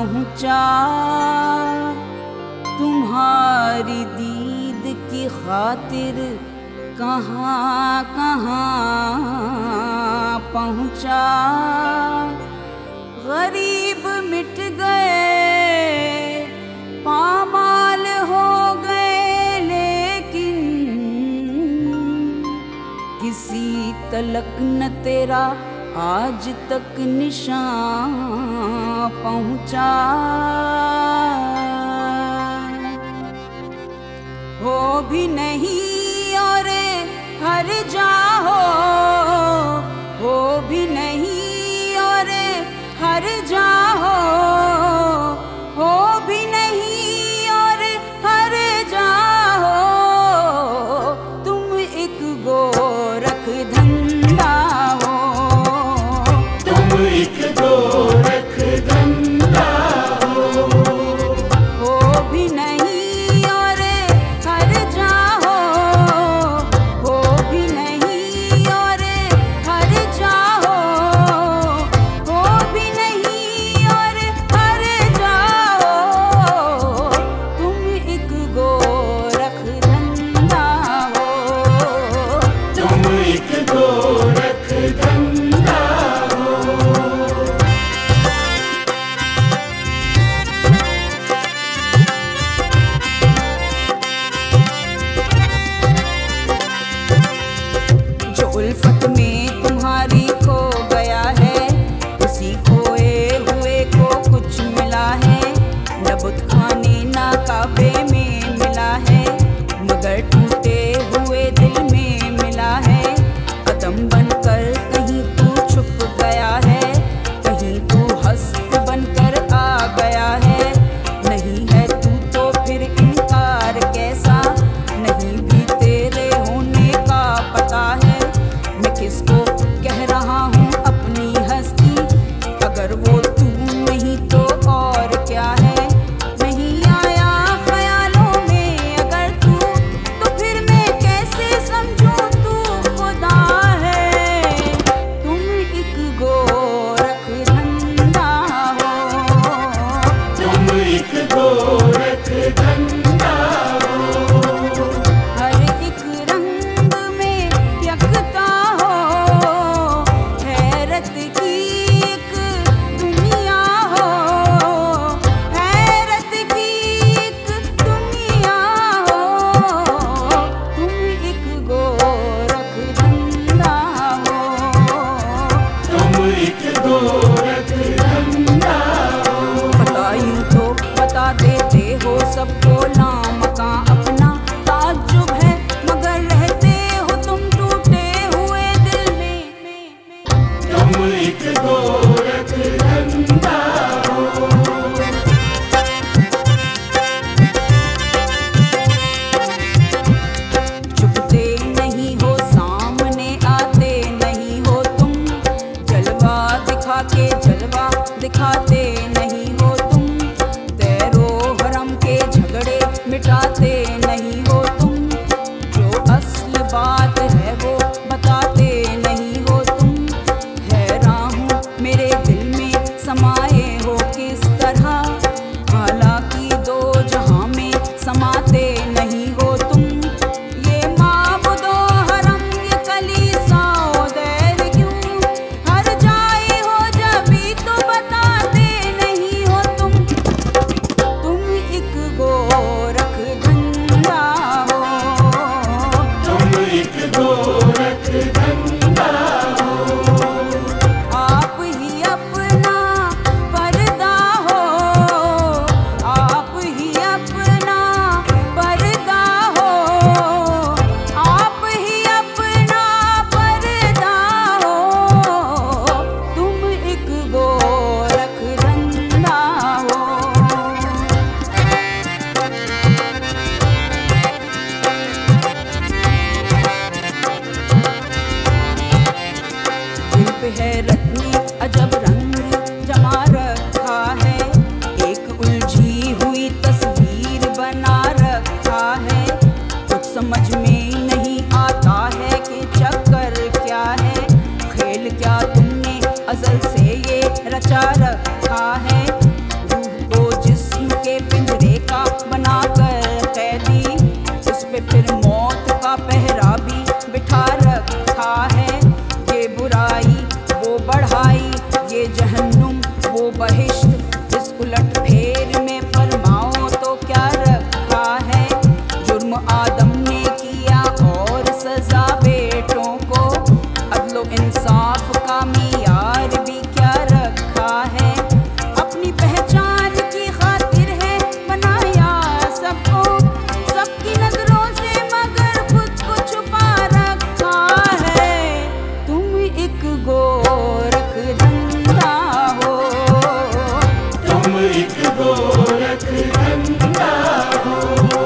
पहुँचा तुम्हारी दीद की खातिर कहाँ कहाँ पहुँचा। गरीब मिट गए पामाल हो गए, लेकिन किसी तलक न तेरा आज तक निशान पहुँचा। हो भी नहीं और हर जा हो भी नहीं और हर जा हो भी नहीं और हर जा हो। तुम एक गोरख धंधा हो, तुम एक गोरख धंधा हो भी नहीं और हर जा हो भी नहीं और हर जा हो भी नहीं और हर जा हो। तुम एक गोरख धंधा हो, तुम एक गोरख धंधा जो उल्फत में तुम्हारी खो गया है, उसी खोए हुए को कुछ मिला है। न बुत खाने न काबे में मिला है, मगर टूटे हुए दिल में मिला है। कदम बनकर कहीं तू छुप गया है, कहीं तू हस्त बनकर आ गया है। नहीं है तू तो फिर इनकार कैसा, नहीं भी तेरे होने का पता है। मैं किसको कह रहा हूँ अपनी हस्ती, अगर वो तू नहीं तो और क्या है। नहीं आया ख्यालों में अगर तू, तो फिर मैं कैसे समझूं तू खुदा है। तुम एक गोरख धंधा हो, तुम एक गोरख धंधा हर एक रंग में यकता हो। हैरत की एक दुनिया हो, हैरत की एक दुनिया हो। तुम एक गोरख धंधा हो, तुम एक गोरख धंधा पता यूं तो बता देते हो सबको लामका अपना ताज्जुब है, मगर रहते हो तुम टूटे हुए दिल में। तुम एक गोरख धंधा छुपते नहीं हो, सामने आते नहीं हो तुम, जलवा दिखा के जलवा दिखाते नहीं हो तुम। तैरो हरम के झगड़े मिटाते नहीं हो तुम, जो असल बात है वो बताते नहीं हो तुम। हैरान हूँ मेरे दिल में समाए हो किस तरह, हालांकि दो जहां में समाते नहीं हो तुम। ये माबुदो हरम ये कलीसाओ दैर क्यों हर जाए हो, जब भी तो बताते नहीं हो तुम। तुम एक गोरख धंधा हो, तुम एक गोरख धंधा आप ही अपना पर्दा हो, आप ही अपना पर्दा हो, आप ही अपना पर्दा हो। तुम एक गोरख धंधा हो, दिल पे है रत्नी अजब रंग जमा रखा है, एक उलझी हुई तस्वीर बना रखा है। कुछ समझ में नहीं आता है कि चक्कर क्या है, खेल क्या तुमने अजल से ये रचा रखा है। रूह इंसाफ का मियार भी क्या रखा है। अपनी पहचान की खातिर है बनाया सबको, सबकी नजरों से मगर खुद को छुपा रखा है। तुम एक गोरख धंधा हो, तुम एक गोरख धंधा हो।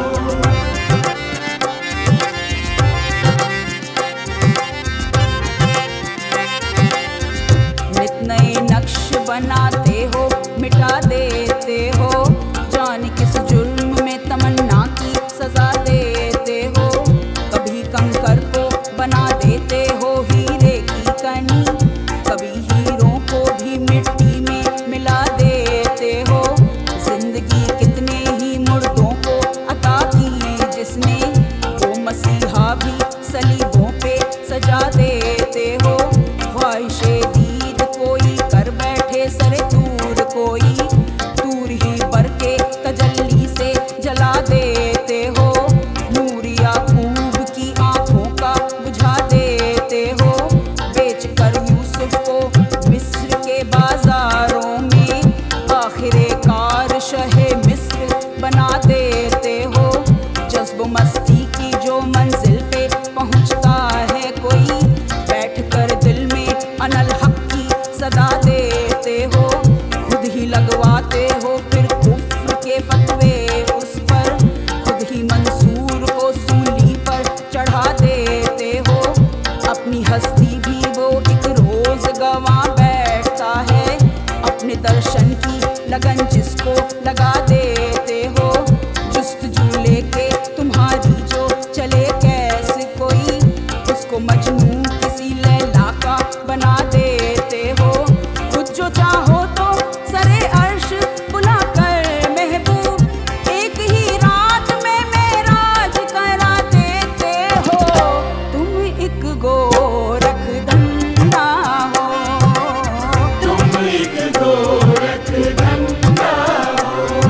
नित नए नक्श बनाते हो, मिटा देते हो, जान किस जुर्म में तमन्ना की सजा देते हो। कभी कंकर को बना देते हो हीरे की कनी, कभी हीरों को भी मिट्टी में मिला देते हो। जिंदगी कितने ही मुर्दों को अता की जिसने, वो मसीहा भी सलीबों पे सजा देते हो। ख्वाहिशे दीद कोई कर बैठे सरे दूर, कोई दूर ही बर के तजल्ली से जला देते हो। नूर याकूब की आंखों का बुझा देते हो। बेच कर यूसुफ को मिस्र के बाजारों में, आखिरे कार शहे मिस्र बना देते हो। जज्ब मस्ती की जो मंजिल पे पहुंचता है कोई, बैठ कर दिल में अनल हक की सदा देते हो। खुद ही लगवाते हो फिर कुफ्र के फतवे उस पर, खुद ही मंसूर को सूली पर चढ़ा देते हो। अपनी हस्ती भी वो एक रोज गवा बैठता है, अपने दर्शन की लगन जिसको लगा देते हो। जुस्तजू लेके तुम्हारी जो चले कैसे कोई, उसको मजनू किसी लैला का बना देते हो। खुद जो चाहो तो सरे अर्श बुला कर महबूब, एक ही रात में मेराज करा देते हो। तुम एक गोरख धंधा हो, तुम एक गोरख धंधा हो।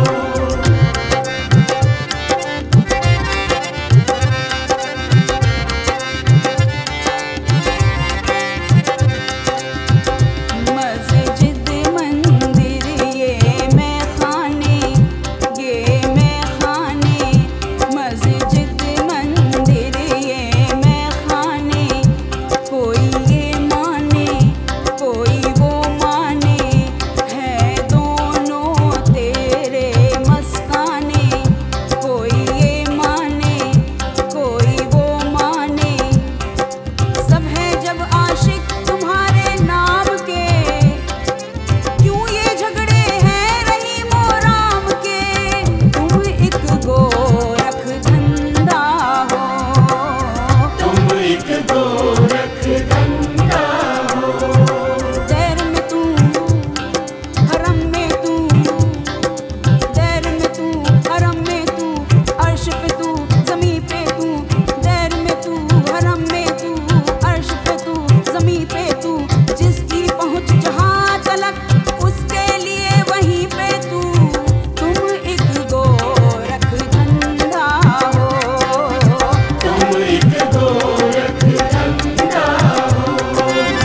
मस्जिद मंदिर ये मैं खाने, ये मैं खाने। मस्जिद मंदिर ये मैं खाने, कोई ये माने कोई वो माने, है दोनों तेरे मस्ताने। कोई ये माने कोई वो माने, सब है जब आशिक तुम्हारे नाम के। क्यों ये झगड़े हैं रहीम और राम के। तुम एक गोरख धंधा हो, तुम एक गोरख धंधा हो। दैर में तू हरम में तू, दैर में तू हरम में तू, अर्श पे तू ज़मीं पे तू। दैर में तू हरम में तू, अर्श पे तू ज़मीं पे तू। जिसकी पहुँच जहाँ तलक उसके लिए वहीं पे तू। तुम एक गोरख धंधा हो, तुम एक गोरख धंधा हो।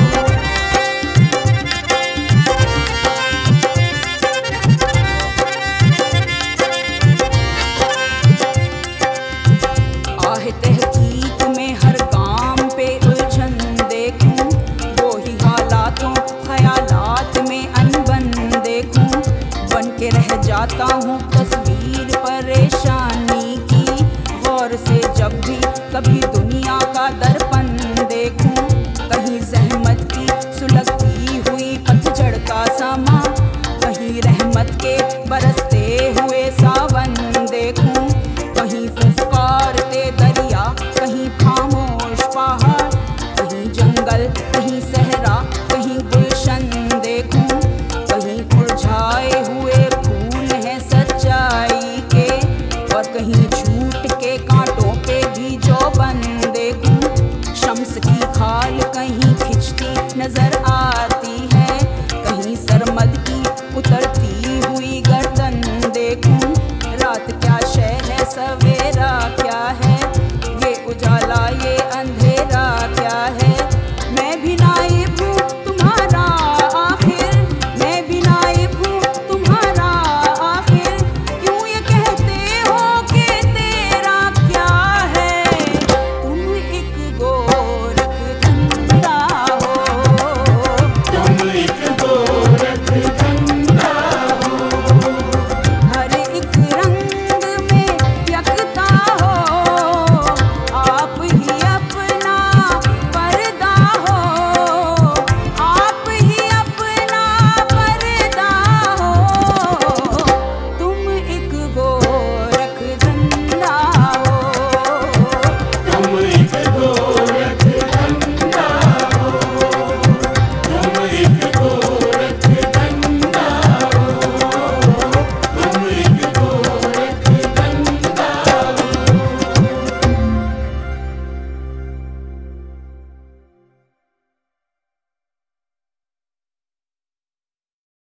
आह तहकीक में हर काम पे उलझन देखूं, वो ही हालातों ख्यालात में अनबन देखूं। बन के रह जाता हूँ तस्वीर परेशानी की, गौर से जब भी कभी दुनिया का दर्पण देखूं। कहीं जहमत की सुलगती हुई पतझड़ का समा, कहीं रहमत के बरसते हुए सावन देखूं। कहीं फुफकारते दरिया, कहीं खामोश पहाड़, कहीं जंगल कहीं सहरा, कहीं गुलशन देखूं। कहीं मुरझाए हुए फूल हैं सच्चाई के, और कहीं झूठ के कांटों पे भी जो बन देखूं। शम्स की खाल कहीं खिंचती नजर आ